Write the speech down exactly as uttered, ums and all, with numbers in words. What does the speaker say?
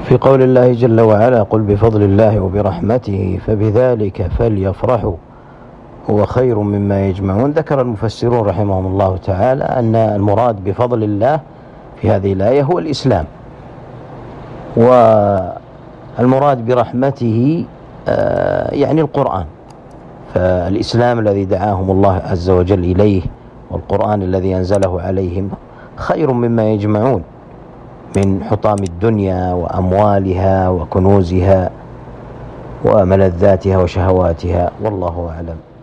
في قول الله جل وعلا: قل بفضل الله وبرحمته فبذلك فليفرحوا هو خير مما يجمعون. ذكر المفسرون رحمهم الله تعالى أن المراد بفضل الله في هذه الآية هو الإسلام، والمراد برحمته يعني القرآن. فالإسلام الذي دعاهم الله عز وجل إليه والقرآن الذي أنزله عليهم خير مما يجمعون من حطام الدنيا وأموالها وكنوزها وملذاتها وشهواتها، والله أعلم.